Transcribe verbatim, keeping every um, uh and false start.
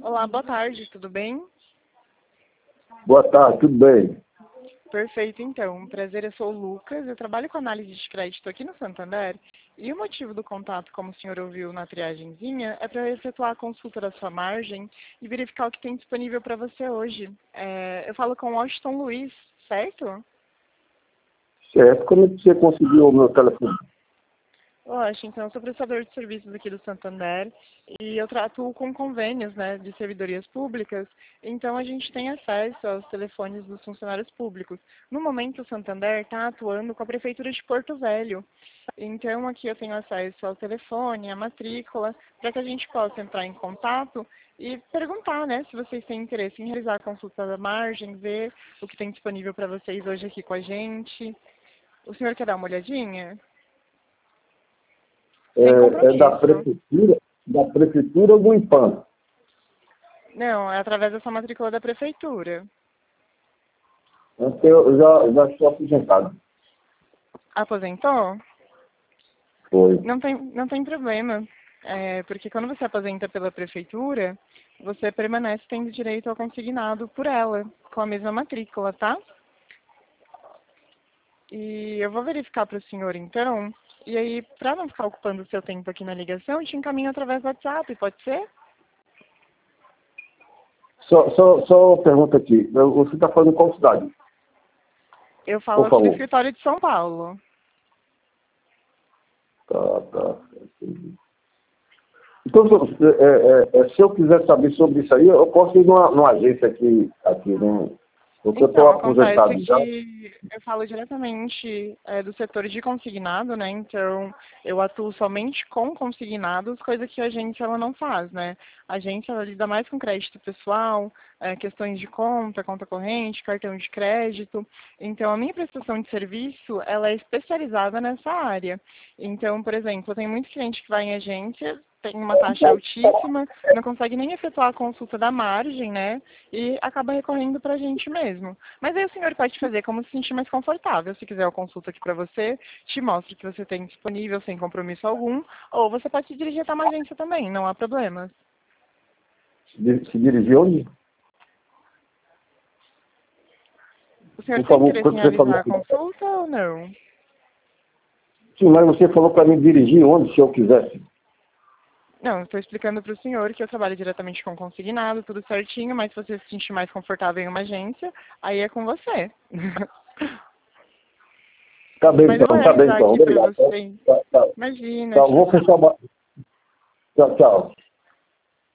Olá, boa tarde, tudo bem? Boa tarde, tudo bem? Perfeito, então. Prazer, eu sou o Lucas, eu trabalho com análise de crédito aqui no Santander e o motivo do contato, como o senhor ouviu na triagenzinha, é para efetuar a consulta da sua margem e verificar o que tem disponível para você hoje. É, eu falo com o Washington Luiz, certo? Certo, como é que você conseguiu o meu telefone? Washington, eu sou prestador de serviços aqui do Santander e eu trato com convênios, né, de servidorias públicas, então a gente tem acesso aos telefones dos funcionários públicos. No momento, o Santander está atuando com a Prefeitura de Porto Velho, então aqui eu tenho acesso ao telefone, à matrícula, para que a gente possa entrar em contato e perguntar, né, se vocês têm interesse em realizar a consulta da margem, ver o que tem disponível para vocês hoje aqui com a gente. O senhor quer dar uma olhadinha? Sem É, é da compromisso. prefeitura, da prefeitura ou do IPAM? Não, é através dessa matrícula da prefeitura. Então, eu já, já estou aposentado. Aposentou? Foi. Não tem, não tem problema. É, porque quando você aposenta pela prefeitura, você permanece tendo direito ao consignado por ela, com a mesma matrícula, tá? E eu vou verificar para o senhor, então. E aí, para não ficar ocupando o seu tempo aqui na ligação, eu te encaminho através do WhatsApp, pode ser? Só, só, só uma pergunta aqui. Você está falando em qual cidade? Eu falo Por aqui do favor. escritório de São Paulo. Tá, tá. Entendi. Então, se, é, é, é, se eu quiser saber sobre isso aí, eu posso ir numa, numa agência aqui, aqui né? Porque eu estou Então, acontece aposentado já. que eu falo diretamente é, do setor de consignado, né? Então, eu atuo somente com consignados, coisa que a agência ela não faz, né? A agência ela lida mais com crédito pessoal, é, questões de conta, conta corrente, cartão de crédito. Então, a minha prestação de serviço, ela é especializada nessa área. Então, por exemplo, tem muito cliente que vai em agência, tem uma taxa altíssima, não consegue nem efetuar a consulta da margem, né? E acaba recorrendo para a gente mesmo. Mas aí o senhor pode fazer como se sentir mais confortável. Se quiser eu consulto aqui para você, te mostro que você tem disponível sem compromisso algum, ou você pode se dirigir até uma agência também, não há problema. Se se dirigir onde? O senhor Por tem favor, interesse em quando você falou realizar a assim. consulta ou não? Sim, mas você falou para me dirigir onde, se eu quisesse? Não, estou explicando para o senhor que eu trabalho diretamente com consignado, tudo certinho, mas se você se sentir mais confortável em uma agência, aí é com você. Tá bem Mas eu vou então, tá bem realizar então. aqui para Obrigado. você. Tá, tá. Imagina, Tá, tchau, vou fechar tchau. uma... Tchau, tchau.